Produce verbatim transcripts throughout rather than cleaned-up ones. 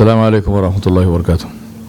Assalamu alaikum wa rahmatullahi wa barakatuh.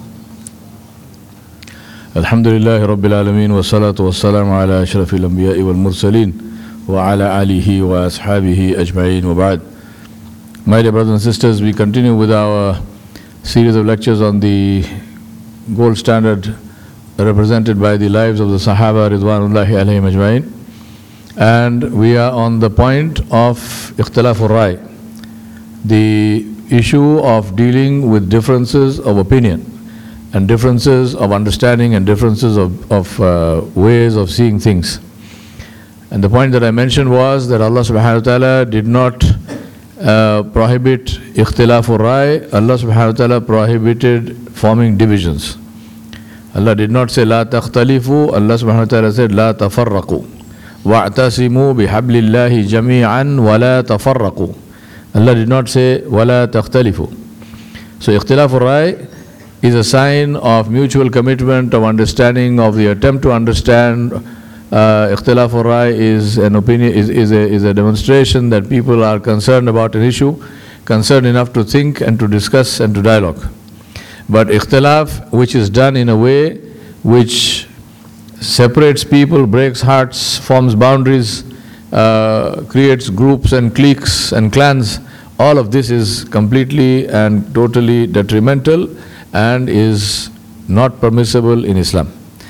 Alhamdulillahi Rabbil Alameen wa salatu wa salamu ala ashrafil anbiya'i wal mursaleen wa ala alihi wa ashabihi ajma'een wa ba'd. My dear brothers and sisters, we continue with our series of lectures on the gold standard represented by the lives of the Sahaba Ridwanullahi alayhim ajma'een. And we are on the point of Ikhtilafur Rai, the issue of dealing with differences of opinion and differences of understanding and differences of, of uh, ways of seeing things. And the point that I mentioned was that Allah subhanahu wa ta'ala did not uh, prohibit Ikhtilafur Rai. Allah subhanahu wa ta'ala prohibited forming divisions. Allah did not say La takhtalifu. Allah subhanahu wa ta'ala said La tafarraqu wa'tasimu bihablillahi jami'an wa la tafarraqu. Allah did not say wala takhtalifu. So Ikhtilafur Rai is a sign of mutual commitment, of understanding, of the attempt to understand. uh, Ikhtilafur Rai is an opinion, is, is, a, is a demonstration that people are concerned about an issue, concerned enough to think and to discuss and to dialogue. But Ikhtilaf, which is done in a way which separates people, breaks hearts, forms boundaries, uh, creates groups and cliques and clans, all of this is completely and totally detrimental and is not permissible in Islam.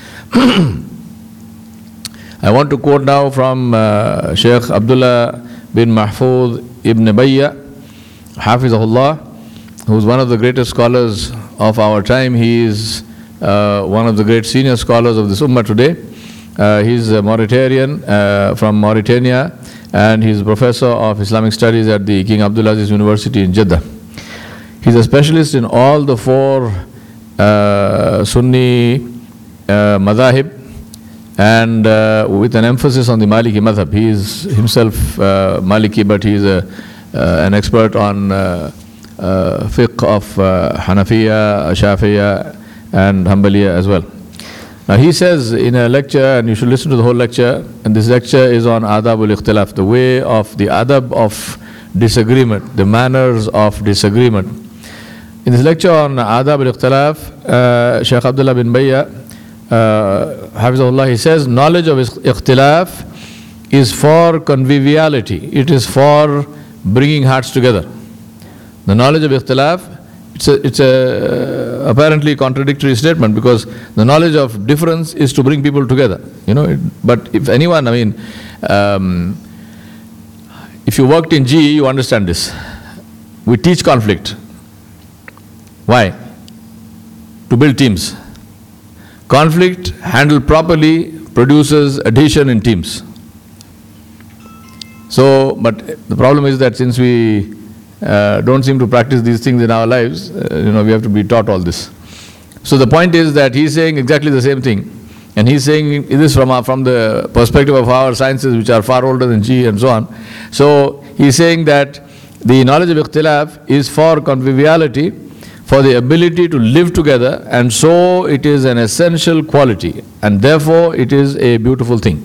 I want to quote now from uh, Shaykh Abdullah bin Mahfuz ibn Bayya, Hafizahullah, who is one of the greatest scholars of our time. He is uh, one of the great senior scholars of this ummah today. Uh, he is a Mauritanian uh, from Mauritania, and he is professor of Islamic studies at the King Abdulaziz University in Jeddah. He is a specialist in all the four uh, Sunni uh, madhahib, and uh, with an emphasis on the Maliki madhab. He is himself uh, Maliki, but he is a, uh, an expert on uh, uh, fiqh of uh, Hanafiya, Shafiya and Hanbaliya as well. Now he says in a lecture, and you should listen to the whole lecture, and this lecture is on Adabul Ikhtilaf, the way of the adab of disagreement, the manners of disagreement. In this lecture on Adabul Ikhtilaf, uh, Shaykh Abdullah bin Bayya, uh, Hafizahullah, he says, knowledge of Ikhtilaf is for conviviality, it is for bringing hearts together. The knowledge of Ikhtilaf, It's a, it's a uh, apparently contradictory statement, because the knowledge of difference is to bring people together. You know, it, but if anyone, I mean, um, if you worked in G E, you understand this. We teach conflict. Why? To build teams. Conflict handled properly produces adhesion in teams. So, but the problem is that since we Uh, don't seem to practice these things in our lives, uh, you know, we have to be taught all this. So the point is that he's saying exactly the same thing, and he's saying this from our, from the perspective of our sciences, which are far older than G and so on. So he's saying that the knowledge of Ikhtilaf is for conviviality, for the ability to live together, and so it is an essential quality, and therefore it is a beautiful thing.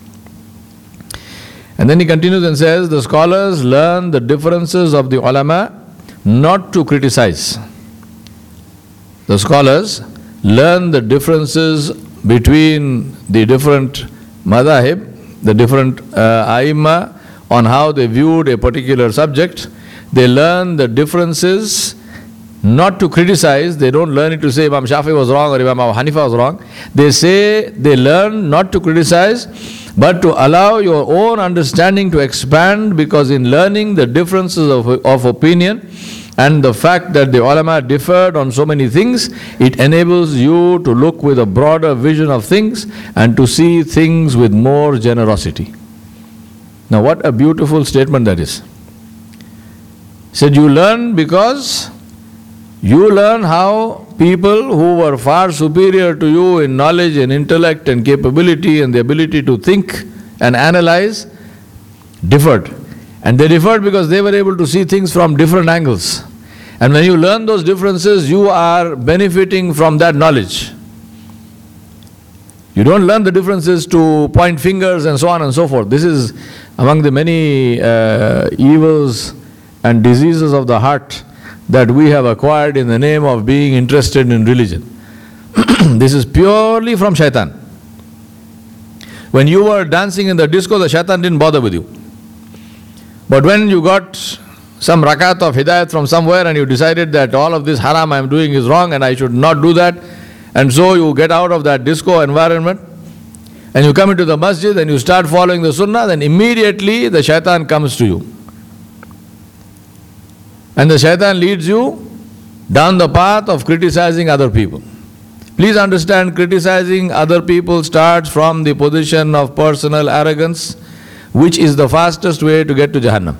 And then he continues and says, the scholars learn the differences of the ulama not to criticize. The scholars learn the differences between the different madhahib, the different uh, aimma, on how they viewed a particular subject. They learn the differences not to criticize. They don't learn it to say Imam Shafi was wrong or Imam Abu Hanifa was wrong. They say, they learn not to criticize, but to allow your own understanding to expand, because in learning the differences of, of opinion and the fact that the ulama differed on so many things, it enables you to look with a broader vision of things and to see things with more generosity. Now what a beautiful statement that is. Said you learn because you learn how people who were far superior to you in knowledge and intellect and capability and the ability to think and analyze differed. And they differed because they were able to see things from different angles. And when you learn those differences, you are benefiting from that knowledge. You don't learn the differences to point fingers and so on and so forth. This is among the many uh, evils and diseases of the heart that we have acquired in the name of being interested in religion. This is purely from shaitan. When you were dancing in the disco, the shaitan didn't bother with you. But when you got some rakat of hidayat from somewhere and you decided that all of this haram I am doing is wrong and I should not do that, and so you get out of that disco environment and you come into the masjid and you start following the sunnah, then immediately the shaitan comes to you. And the shaitan leads you down the path of criticizing other people. Please understand, criticizing other people starts from the position of personal arrogance, which is the fastest way to get to Jahannam.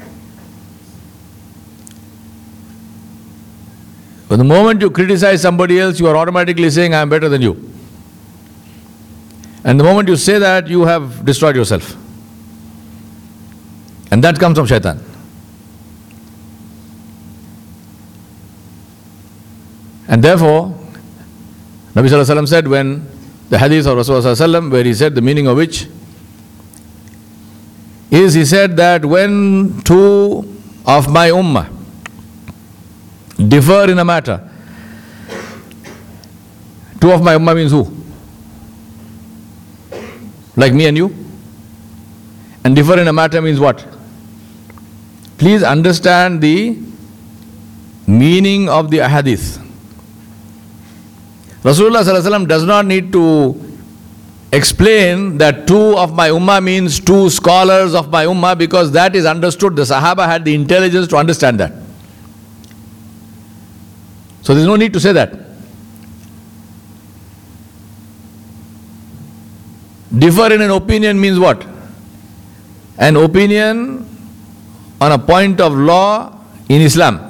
But the moment you criticize somebody else, you are automatically saying, I am better than you. And the moment you say that, you have destroyed yourself. And that comes from shaitan. And therefore, Nabi Sallallahu Alaihi Wasallam said, when the hadith of Rasulullah Sallallahu Alaihi Wasallam, where he said, the meaning of which is, he said that when two of my ummah differ in a matter, two of my ummah means who? Like me and you? And differ in a matter means what? Please understand the meaning of the ahadith. Rasulullah Sallallahu Alaihi Wasallam does not need to explain that two of my ummah means two scholars of my ummah, because that is understood. The Sahaba had the intelligence to understand that. So there is no need to say that. Differ in an opinion means what? An opinion on a point of law in Islam.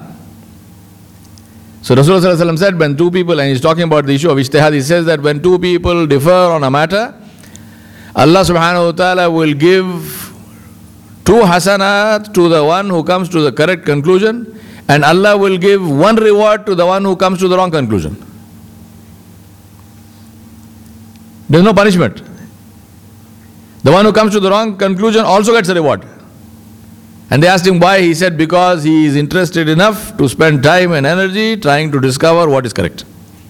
So Rasulullah Sallallahu Alaihi Wasallam said, when two people, and he's talking about the issue of ijtihad, he says that when two people differ on a matter, Allah subhanahu wa ta'ala will give two hasanat to the one who comes to the correct conclusion, and Allah will give one reward to the one who comes to the wrong conclusion. There is no punishment. The one who comes to the wrong conclusion also gets a reward. And they asked him why. He said, because he is interested enough to spend time and energy trying to discover what is correct.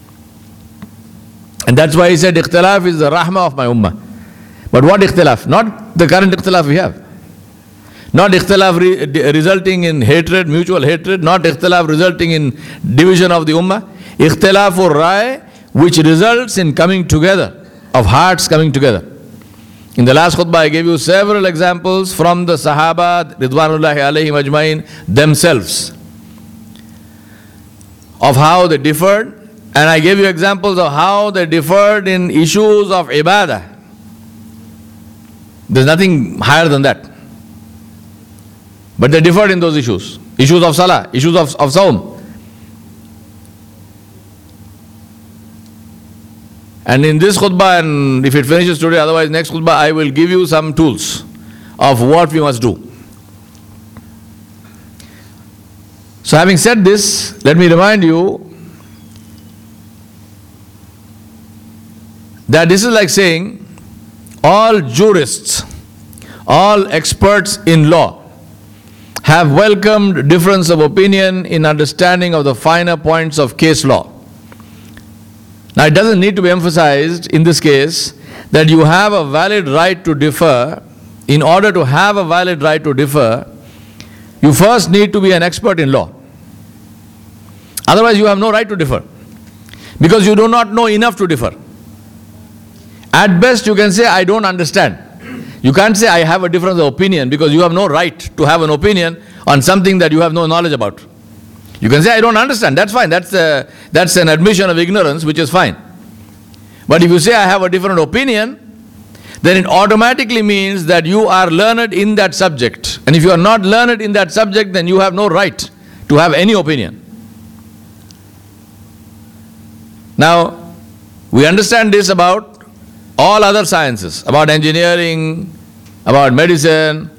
And that's why he said, ikhtilaf is the rahmah of my ummah. But what ikhtilaf? Not the current ikhtilaf we have. Not ikhtilaf re resulting in hatred, mutual hatred. Not ikhtilaf resulting in division of the ummah. Ikhtilaf or rai, which results in coming together, of hearts coming together. In the last khutbah, I gave you several examples from the Sahaba, Ridwanullahi alayhim ajmain, themselves, of how they differed. And I gave you examples of how they differed in issues of ibadah. There's nothing higher than that. But they differed in those issues. Issues of salah, issues of, of sawm. And in this khutbah, and if it finishes today, otherwise next khutbah, I will give you some tools of what we must do. So having said this, let me remind you that this is like saying all jurists, all experts in law have welcomed difference of opinion in understanding of the finer points of case law. Now, it doesn't need to be emphasized in this case that you have a valid right to differ. In order to have a valid right to differ, you first need to be an expert in law. Otherwise, you have no right to differ, because you do not know enough to differ. At best, you can say, I don't understand. You can't say, I have a difference of opinion, because you have no right to have an opinion on something that you have no knowledge about. You can say, I don't understand. That's fine. That's, a, that's an admission of ignorance, which is fine. But if you say, I have a different opinion, then it automatically means that you are learned in that subject. And if you are not learned in that subject, then you have no right to have any opinion. Now, we understand this about all other sciences, about engineering, about medicine.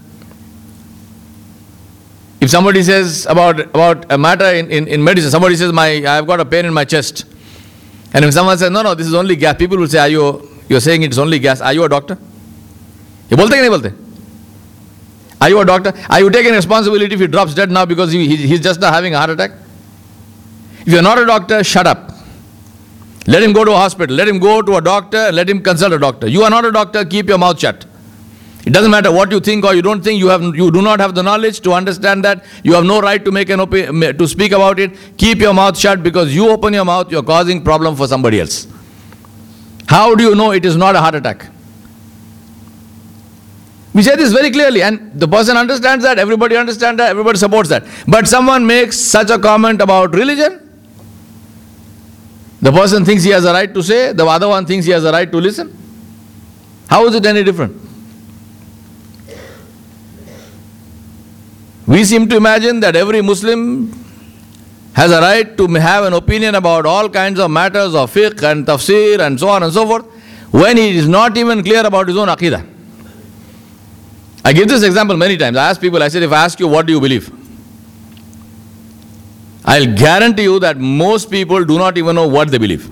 If somebody says about, about a matter in, in, in medicine, somebody says, my, I've got a pain in my chest. And if someone says, no, no, this is only gas, people will say, are you, you're saying it's only gas, are you a doctor? You bolte ki nahi bolte? Are you a doctor? Are you taking responsibility if he drops dead now because he, he, he's just now having a heart attack? If you're not a doctor, shut up. Let him go to a hospital. Let him go to a doctor. Let him consult a doctor. You are not a doctor, keep your mouth shut. It doesn't matter what you think or you don't think. You have, you do not have the knowledge to understand that. You have no right to make an opi- to speak about it. Keep your mouth shut, because you open your mouth, you're causing problem for somebody else. How do you know it is not a heart attack? We say this very clearly, and the person understands that, everybody understands that, everybody supports that. But someone makes such a comment about religion, the person thinks he has a right to say, the other one thinks he has a right to listen. How is it any different? We seem to imagine that every Muslim has a right to have an opinion about all kinds of matters of fiqh and tafsir and so on and so forth, when he is not even clear about his own aqidah. I give this example many times. I ask people, I said, if I ask you, what do you believe? I'll guarantee you that most people do not even know what they believe.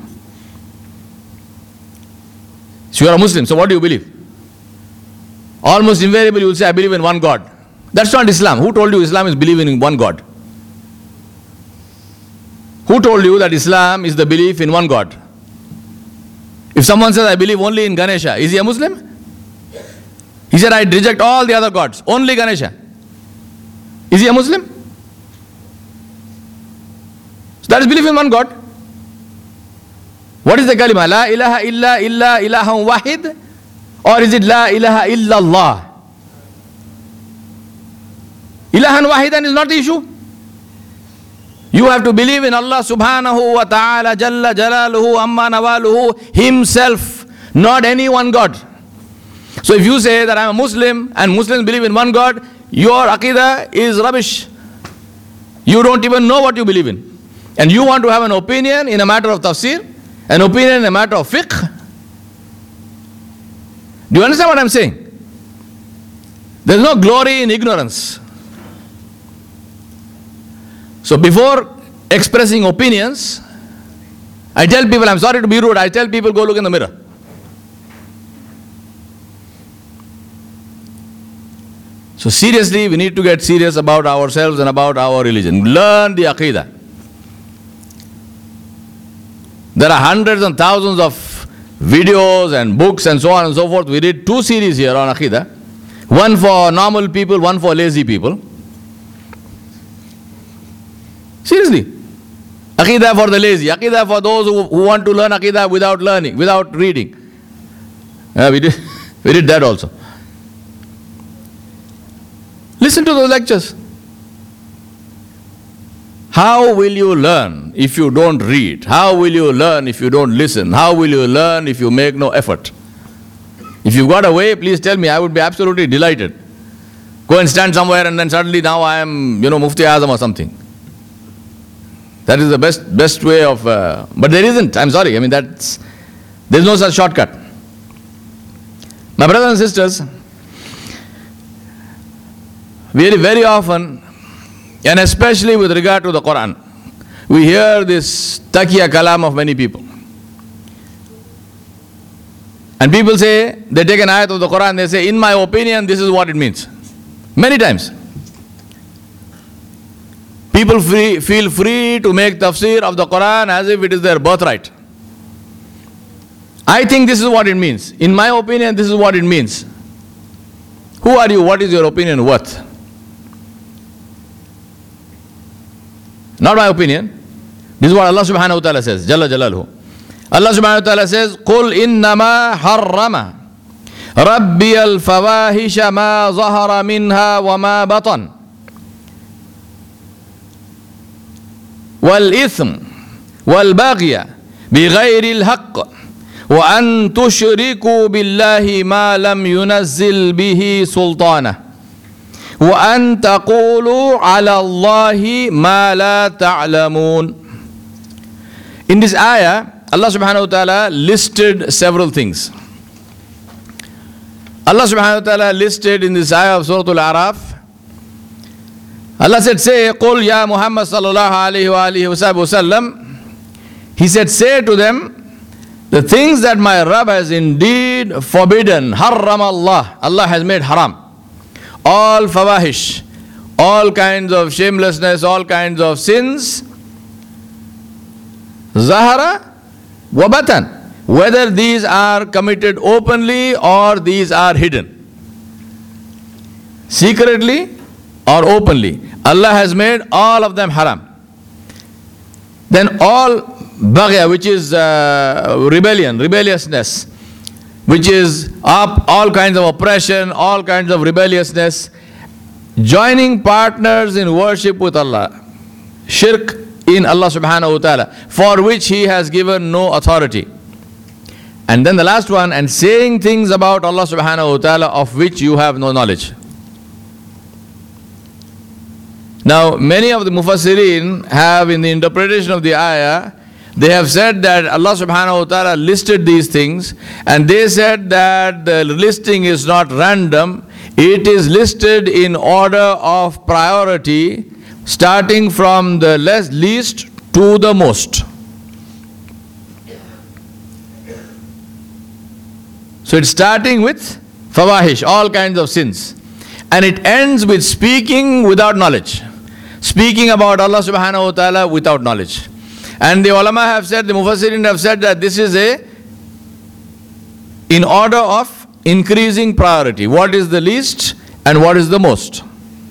So you are a Muslim, so what do you believe? Almost invariably you will say, I believe in one God. That's not Islam. Who told you Islam is believing in one God? Who told you that Islam is the belief in one God? If someone says, I believe only in Ganesha, is he a Muslim? He said, I reject all the other gods, only Ganesha. Is he a Muslim? So that is belief in one God. What is the kalima? La ilaha illa illa ilahun wahid? Or is it la ilaha illallah? Ilahan wahidan is not the issue. You have to believe in Allah subhanahu wa ta'ala jalla jalaluhu amma nawaluhu himself, not any one God. So if you say that I am a Muslim and Muslims believe in one God, your aqidah is rubbish. You don't even know what you believe in. And you want to have an opinion in a matter of tafsir, an opinion in a matter of fiqh. Do you understand what I'm saying? There is no glory in ignorance. So before expressing opinions, I tell people, I'm sorry to be rude, I tell people, go look in the mirror. So seriously, we need to get serious about ourselves and about our religion. Learn the aqidah. There are hundreds and thousands of videos and books and so on and so forth. We did two series here on aqidah. One for normal people, one for lazy people. Seriously. Aqidah for the lazy. Aqidah for those who, who want to learn aqidah without learning, without reading. Uh, we, did, we did that also. Listen to those lectures. How will you learn if you don't read? How will you learn if you don't listen? How will you learn if you make no effort? If you've got a way, please tell me. I would be absolutely delighted. Go and stand somewhere and then suddenly now I am, you know, Mufti Azam or something. That is the best best way of, uh, but there isn't, I'm sorry, I mean that's, there's no such shortcut. My brothers and sisters, very, very often, and especially with regard to the Quran, we hear this taqiya kalam of many people. And people say, they take an ayat of the Quran, they say, in my opinion, this is what it means. Many times. People free, feel free to make tafsir of the Quran as if it is their birthright. I think this is what it means. In my opinion, this is what it means. Who are you? What is your opinion worth? Not my opinion. This is what Allah subhanahu wa ta'ala says. Jalla jalaluhu. Allah subhanahu wa ta'ala says, قُلْ إِنَّمَا حَرَّمَ رَبِّيَ الْفَوَاحِشَ مَا ظَهَرَ مِنْهَا وَمَا بَطَنَ وَالْإِثْمُ وَالْبَغْيَ بِغَيْرِ الْحَقِّ وَأَن تُشْرِكُوا بِاللَّهِ مَا لَمْ يُنَزِّلْ بِهِ سُلْطَانَهُ وَأَن تَقُولُوا عَلَى اللَّهِ مَا لَا تَعْلَمُونَ. In this ayah, Allah subhanahu wa ta'ala listed several things. Allah subhanahu wa ta'ala listed in this ayah of Surah Al-A'raf, Allah said, say, قُلْ يَا Muhammad sallallahu alayhi wa alihi wa sallam. He said, say to them, the things that my Rabb has indeed forbidden, harram Allah, Allah has made haram. All fawahish, all kinds of shamelessness, all kinds of sins, zahara wa batan. Whether these are committed openly or these are hidden. Secretly or openly. Allah has made all of them haram. Then all baghya, which is uh, rebellion, rebelliousness, which is up, all kinds of oppression, all kinds of rebelliousness, joining partners in worship with Allah, shirk in Allah subhanahu wa ta'ala, for which He has given no authority. And then the last one, and saying things about Allah subhanahu wa ta'ala of which you have no knowledge. Now, many of the mufassirin have, in the interpretation of the ayah, they have said that Allah subhanahu wa ta'ala listed these things, and they said that the listing is not random, it is listed in order of priority, starting from the less, least to the most. So it's starting with fawahish, all kinds of sins. And it ends with speaking without knowledge. Speaking about Allah subhanahu wa ta'ala without knowledge. And the ulama have said, the mufassirin have said that this is a, in order of increasing priority. What is the least and what is the most?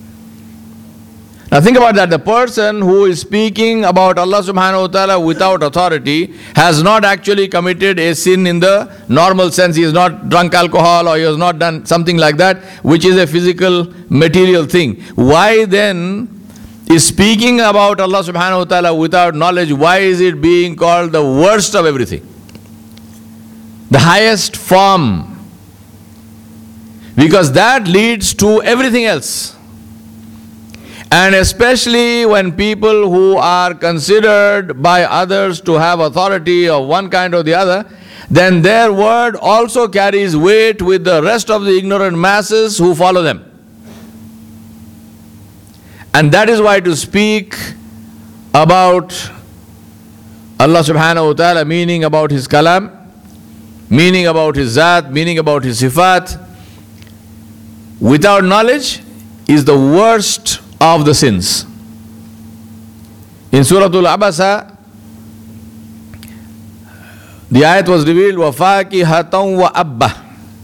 Now think about that. The person who is speaking about Allah subhanahu wa ta'ala without authority has not actually committed a sin in the normal sense. He has not drunk alcohol or he has not done something like that, which is a physical, material thing. Why then is speaking about Allah subhanahu wa ta'ala without knowledge, why is it being called the worst of everything? The highest form. Because that leads to everything else. And especially when people who are considered by others to have authority of one kind or the other, then their word also carries weight with the rest of the ignorant masses who follow them. And that is why to speak about Allah subhanahu wa ta'ala, meaning about His kalam, meaning about His zat, meaning about His sifat, without knowledge is the worst of the sins. In Surah Al-Abasa, the ayat was revealed, وَفَاكِهَةً وَأَبَّةً.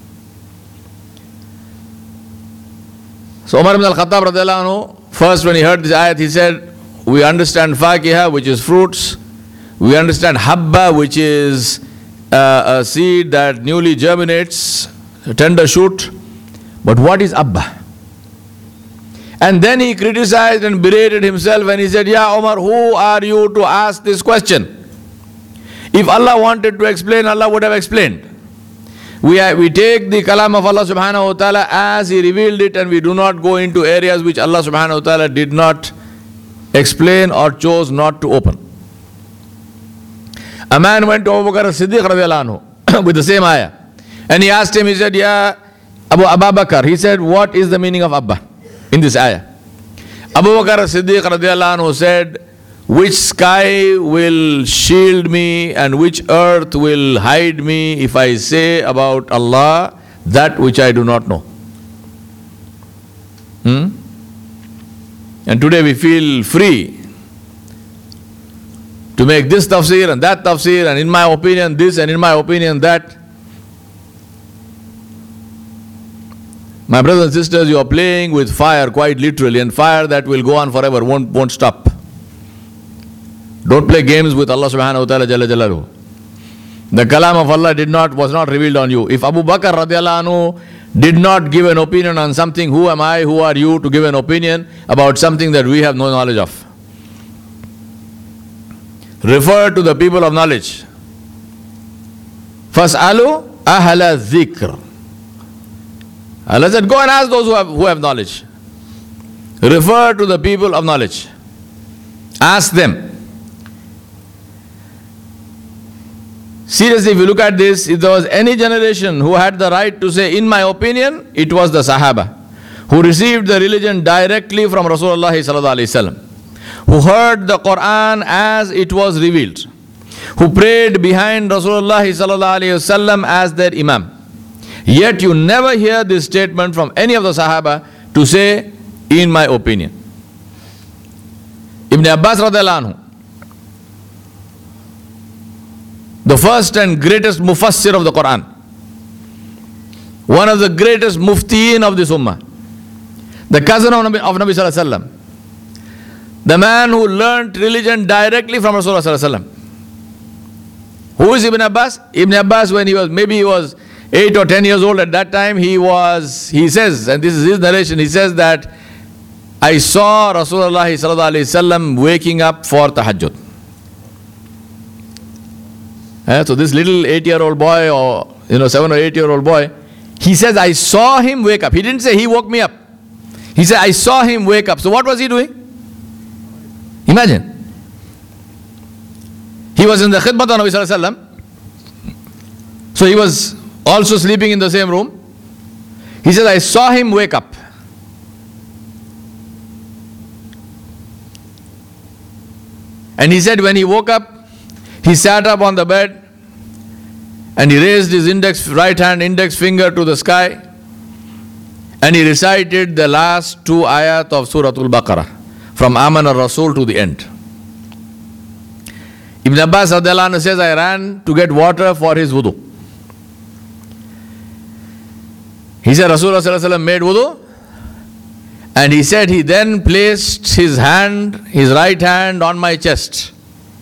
So Umar ibn al-Khattab radiallahu anhu, first when he heard this ayat, he said, we understand fakiha, which is fruits. We understand habba, which is uh, a seed that newly germinates, a tender shoot. But what is abba? And then he criticized and berated himself and he said, Ya Umar, who are you to ask this question? If Allah wanted to explain, Allah would have explained. We, are, we take the kalam of Allah subhanahu wa ta'ala as He revealed it, and we do not go into areas which Allah subhanahu wa ta'ala did not explain or chose not to open. A man went to Abu Bakr as-Siddiq radiallahu anhu with the same ayah. And he asked him, he said, Ya Abu Abu Bakr, he said, what is the meaning of Abba in this ayah? Abu Bakr as-Siddiq radiallahu anhu said, which sky will shield me and which earth will hide me if I say about Allah that which I do not know? Hmm? And today we feel free to make this tafsir and that tafsir, and in my opinion this and in my opinion that. My brothers and sisters, you are playing with fire quite literally, and fire that will go on forever, won't, won't stop. Don't play games with Allah subhanahu wa ta'ala jalla jalaluhu. The kalam of Allah did not, was not revealed on you. If Abu Bakr radiallahu anhu did not give an opinion on something, who am I, who are you to give an opinion about something that we have no knowledge of? Refer to the people of knowledge. Fas'alu ahla dhikr. Allah said, go and ask those who have, who have knowledge. Refer to the people of knowledge. Ask them. Seriously, if you look at this, if there was any generation who had the right to say, in my opinion, it was the Sahaba, who received the religion directly from Rasulullah sallallahu alaihi wasallam, who heard the Quran as it was revealed, who prayed behind Rasulullah sallallahu alaihi wasallam as their imam. Yet you never hear this statement from any of the Sahaba to say, in my opinion. Ibn Abbas radiallahu anhu, the first and greatest mufassir of the Quran, one of the greatest muftiin of this ummah, the cousin of Nabi, of Nabi Sallallahu Alaihi Wasallam, the man who learnt religion directly from Rasulullah Sallallahu Alaihi Wasallam. Who is Ibn Abbas? Ibn Abbas, when he was, maybe he was eight or ten years old at that time, he was, he says, and this is his narration, he says that I saw Rasulullah Sallallahu Alaihi Wasallam waking up for tahajjud. Eh, so this little eight-year-old boy, or you know, seven or eight-year-old boy, he says, I saw him wake up. He didn't say he woke me up. He said, I saw him wake up. So what was he doing? Imagine. He was in the khidmat of Nabi Sallallahu Alaihi Wasallam. So he was also sleeping in the same room. He says, I saw him wake up. And he said when he woke up, he sat up on the bed and he raised his index, right hand index finger to the sky and he recited the last two ayat of Surah Al-Baqarah from Aman al-Rasul to the end. Ibn Abbas radiallahu anhu says, I ran to get water for his wudu. He said Rasulullah sallallahu alaihi wasallam made wudu, and he said he then placed his hand, his right hand on my chest.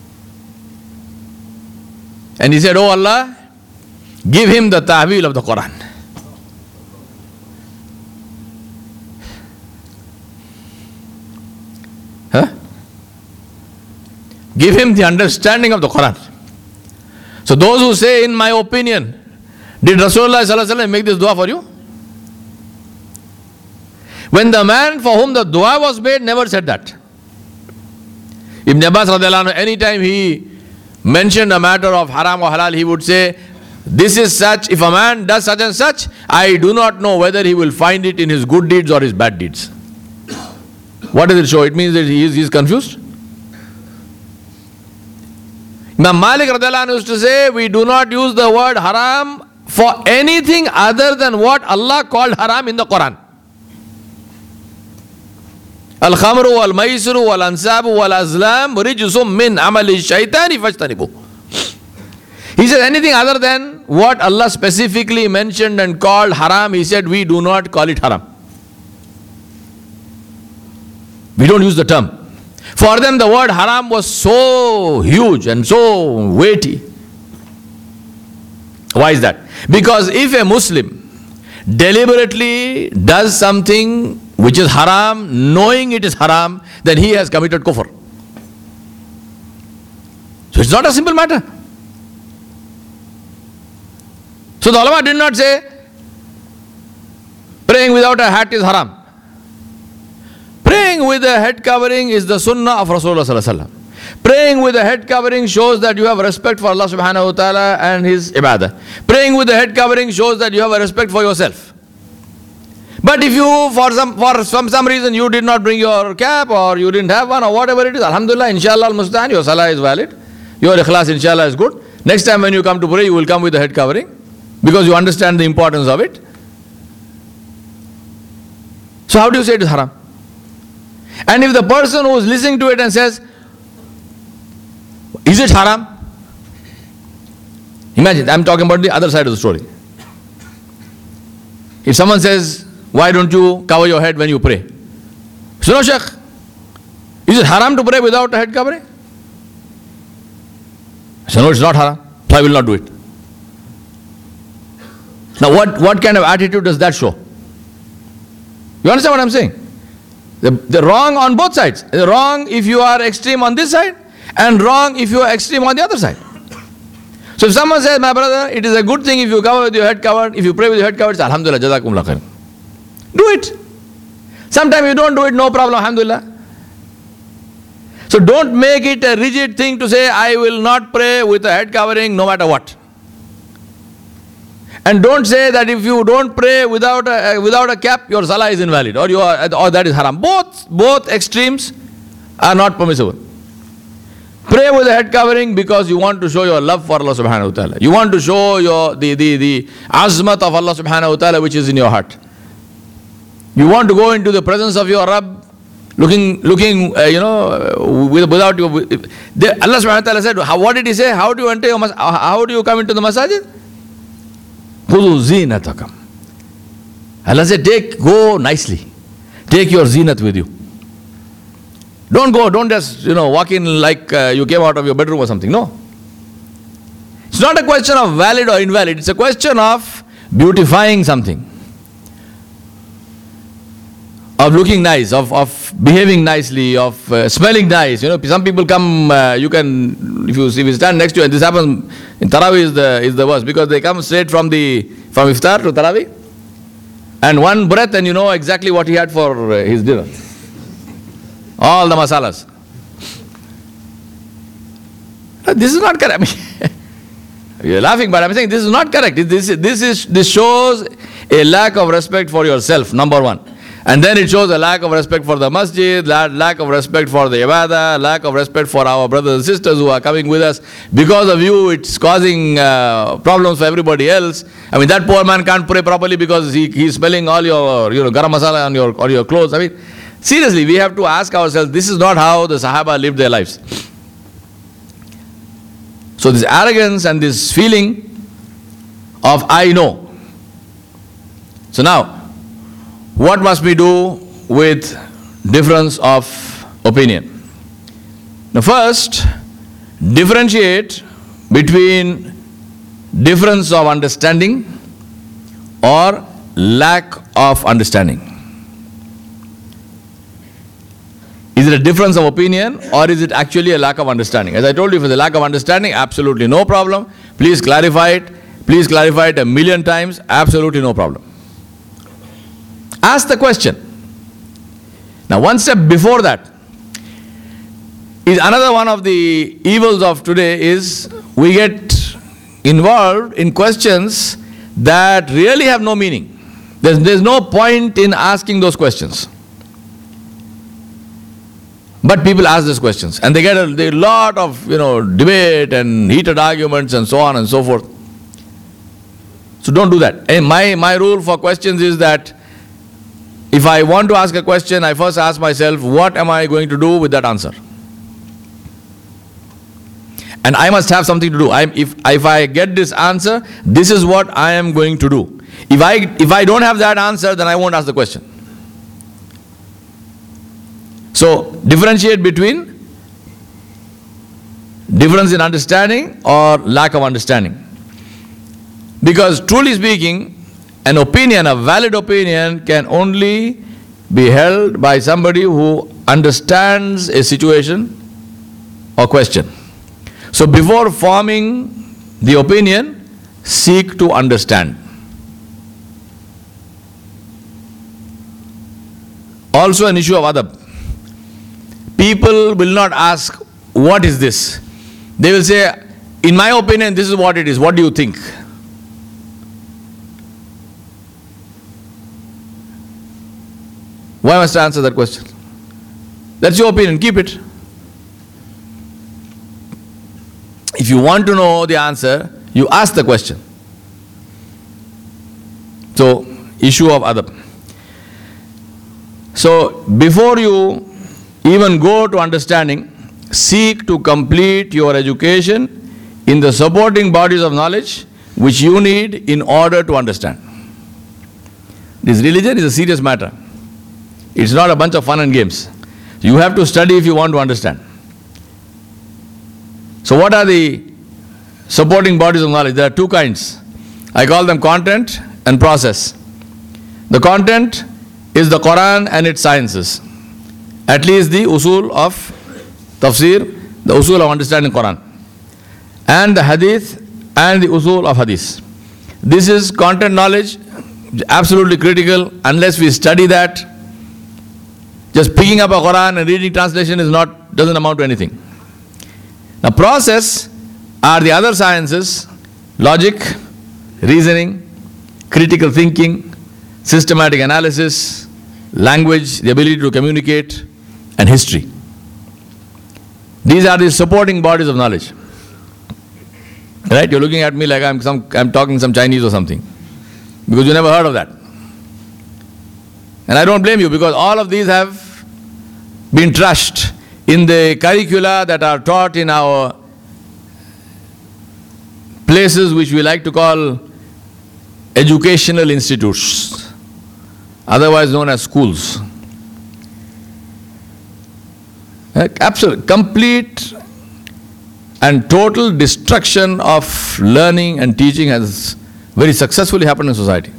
And he said, Oh Allah, give him the ta'wil of the Quran. Huh? Give him the understanding of the Quran. So those who say, in my opinion, did Rasulullah sallallahu alaihi wasallam make this dua for you? When the man for whom the dua was made never said that. Ibn Abbas radiallahu anhu, anytime he mentioned a matter of haram or halal, he would say, this is such, if a man does such and such, I do not know whether he will find it in his good deeds or his bad deeds. What does it show? It means that he is, he is confused. Imam Malik radiallahu anhu used to say, we do not use the word haram for anything other than what Allah called haram in the Quran. Al-khamru wal-maisiru wal-ansabu wal-azlam rijsum min amali shaitani fajtanibu. He said anything other than what Allah specifically mentioned and called haram, he said we do not call it haram. We don't use the term. For them the word haram was so huge and so weighty. Why is that? Because if a Muslim deliberately does something which is haram, knowing it is haram, then he has committed kufr. So it's not a simple matter. So the ulama did not say praying without a hat is haram. Praying with a head covering is the sunnah of Rasulullah sallallahu alaihi wasallam. Praying with a head covering shows that you have respect for Allah subhanahu wa ta'ala and His ibadah. Praying with a head covering shows that you have a respect for yourself. But if you, for some, for some, some reason, you did not bring your cap or you didn't have one or whatever it is, alhamdulillah, inshallah al-mustaan, your salah is valid. Your ikhlas inshallah is good. Next time when you come to pray, you will come with the head covering because you understand the importance of it. So how do you say it is haram? And if the person who is listening to it and says, is it haram? Imagine, I am talking about the other side of the story. If someone says, why don't you cover your head when you pray? So no, Sheikh, is it haram to pray without a head covering? So no, it's not haram, so I will not do it. Now what, what kind of attitude does that show? You understand what I'm saying? The, the wrong on both sides. The wrong if you are extreme on this side and wrong if you are extreme on the other side. So if someone says, my brother, it is a good thing if you cover with your head covered, if you pray with your head covered, it's alhamdulillah, jazakumullah khair. Do it. Sometimes you don't do it, no problem, alhamdulillah. So don't make it a rigid thing to say, I will not pray with a head covering no matter what. And don't say that if you don't pray without a, without a cap, your salah is invalid or, you are, or that is haram. Both, both extremes are not permissible. Pray with a head covering because you want to show your love for Allah subhanahu wa ta'ala. You want to show your the, the, the azmat of Allah subhanahu wa ta'ala which is in your heart. You want to go into the presence of your Rabb Looking, looking, uh, you know, without you. Allah subhanahu wa ta'ala said, how, what did he say? How do you enter your masjid? How do you come into the masajid? Khudu zinatakum. Allah said, take, go nicely. Take your zinat with you. Don't go, don't just, you know, walk in like uh, you came out of your bedroom or something. No. It's not a question of valid or invalid. It's a question of beautifying something. Of looking nice, of, of behaving nicely, of uh, smelling nice. You know, some people come, uh, you can, if you, if you stand next to you, and this happens in Taraweeh is the, is the worst, because they come straight from the, from Iftar to Taraweeh, and one breath and you know exactly what he had for uh, his dinner. All the masalas. This is not correct. I mean, you're laughing, but I'm saying this is not correct. This, this, is, this shows a lack of respect for yourself, number one. And then it shows a lack of respect for the masjid, lack of respect for the ibadah, lack of respect for our brothers and sisters who are coming with us. Because of you, it's causing uh, problems for everybody else. I mean, that poor man can't pray properly because he, he's smelling all your, you know, garam masala on your, on your clothes. I mean, seriously, we have to ask ourselves, this is not how the Sahaba lived their lives. So this arrogance and this feeling of I know. So now, what must we do with difference of opinion? Now first, differentiate between difference of understanding or lack of understanding. Is it a difference of opinion or is it actually a lack of understanding? As I told you, if it's a lack of understanding, absolutely no problem. Please clarify it. Please clarify it a million times. Absolutely no problem. Ask the question. Now one step before that is another one of the evils of today is we get involved in questions that really have no meaning. There's, there's no point in asking those questions. But people ask these questions and they get a, a lot of, you know, debate and heated arguments and so on and so forth. So don't do that. And my, my rule for questions is that if I want to ask a question, I first ask myself, what am I going to do with that answer? And I must have something to do. I, if, if I get this answer, this is what I am going to do. If I, if I don't have that answer, then I won't ask the question. So, differentiate between difference in understanding or lack of understanding. Because truly speaking, an opinion, a valid opinion, can only be held by somebody who understands a situation or question. So before forming the opinion, seek to understand. Also an issue of adab. People will not ask, what is this? They will say, in my opinion, this is what it is. What do you think? Why must I answer that question? That's your opinion, keep it. If you want to know the answer, you ask the question. So, issue of adab. So, before you even go to understanding, seek to complete your education in the supporting bodies of knowledge which you need in order to understand. This religion is a serious matter. It's not a bunch of fun and games. You have to study if you want to understand. So what are the supporting bodies of knowledge? There are two kinds. I call them content and process. The content is the Quran and its sciences. At least the usul of tafsir, the usul of understanding Quran. And the hadith and the usul of hadith. This is content knowledge, absolutely critical. Unless we study that, just picking up a Quran and reading translation is not, doesn't amount to anything. Now process are the other sciences, logic, reasoning, critical thinking, systematic analysis, language, the ability to communicate, and history. These are the supporting bodies of knowledge. Right? You're looking at me like I'm, some, I'm talking some Chinese or something. Because you never heard of that. And I don't blame you because all of these have been trashed in the curricula that are taught in our places which we like to call educational institutes, otherwise known as schools. Absolute, complete and total destruction of learning and teaching has very successfully happened in society.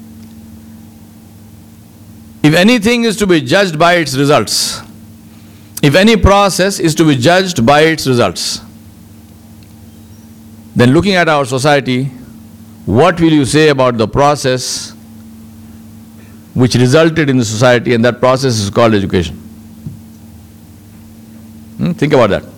If anything is to be judged by its results, if any process is to be judged by its results, then looking at our society, what will you say about the process which resulted in the society, and that process is called education? Hmm? Think about that.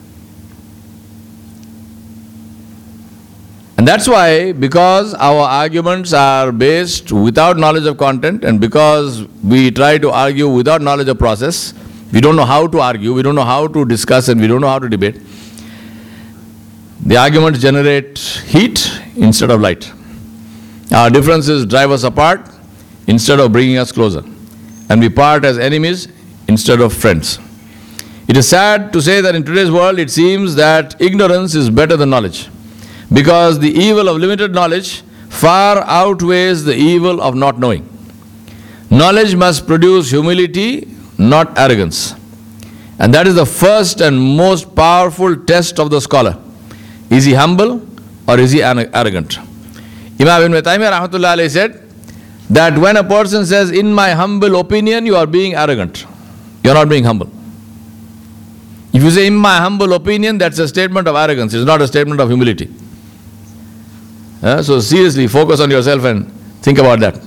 And that's why, because our arguments are based without knowledge of content, and because we try to argue without knowledge of process, we don't know how to argue, we don't know how to discuss, and we don't know how to debate. The arguments generate heat instead of light. Our differences drive us apart instead of bringing us closer. And we part as enemies instead of friends. It is sad to say that in today's world it seems that ignorance is better than knowledge, because the evil of limited knowledge far outweighs the evil of not knowing. Knowledge must produce humility, not arrogance. And that is the first and most powerful test of the scholar. Is he humble or is he arrogant? Imam Ibn Taymiyyah rahmatullahi alayhi said that when a person says, in my humble opinion, you are being arrogant. You are not being humble. If you say, in my humble opinion, that's a statement of arrogance. It's not a statement of humility. Uh, so seriously, focus on yourself and think about that.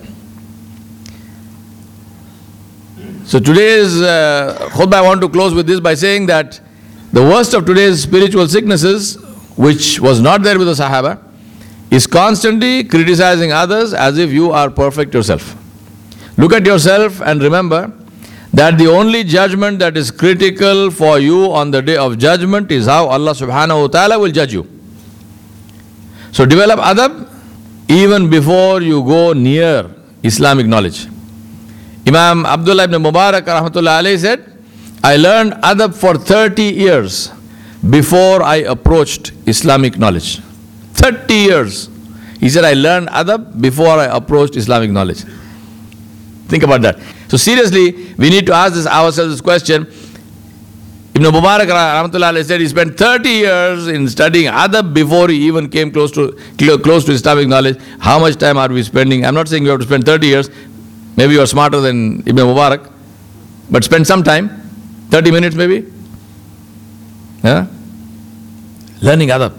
So today's uh, khutbah, I want to close with this by saying that the worst of today's spiritual sicknesses, which was not there with the Sahaba, is constantly criticizing others as if you are perfect yourself. Look at yourself and remember that the only judgment that is critical for you on the day of judgment is how Allah subhanahu wa ta'ala will judge you. So develop adab even before you go near Islamic knowledge. Imam Abdullah ibn Mubarak rahmatullahi alayhi said, I learned adab for thirty years before I approached Islamic knowledge. thirty years. He said, I learned adab before I approached Islamic knowledge. Think about that. So seriously, we need to ask this, ourselves this question. Ibn Mubarak rahmatullahi alayhi said he spent thirty years in studying adab before he even came close to close to Islamic knowledge. How much time are we spending? I'm not saying you have to spend thirty years. Maybe you are smarter than Ibn Mubarak, but spend some time, thirty minutes maybe. Yeah? Learning adab.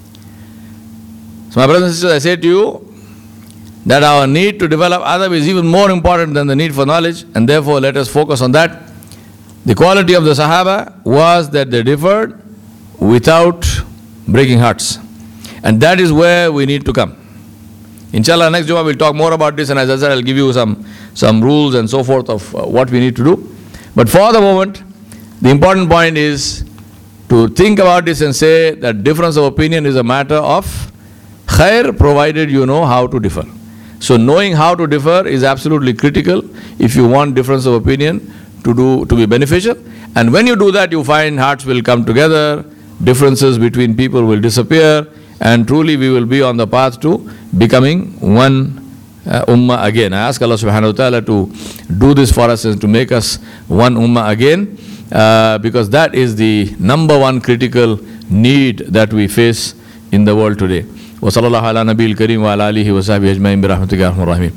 So my brothers and sisters, I say to you that our need to develop adab is even more important than the need for knowledge, and therefore let us focus on that. The quality of the Sahaba was that they differed without breaking hearts. And that is where we need to come. Inshallah, next Jummah we'll talk more about this, and as I said, I'll give you some, some rules and so forth of uh, what we need to do. But for the moment, the important point is to think about this and say that difference of opinion is a matter of khair, provided you know how to differ. So knowing how to differ is absolutely critical if you want difference of opinion to do to be beneficial. And when you do that, you find hearts will come together, differences between people will disappear, and truly we will be on the path to becoming one uh, ummah again. I ask Allah subhanahu wa ta'ala to do this for us and to make us one ummah again, uh, because that is the number one critical need that we face in the world today. Wa sallallahu ala nabiyil kareem wa ala alihi wa sahbihi ajma'in bi rahmatika ya arhamar rahimin.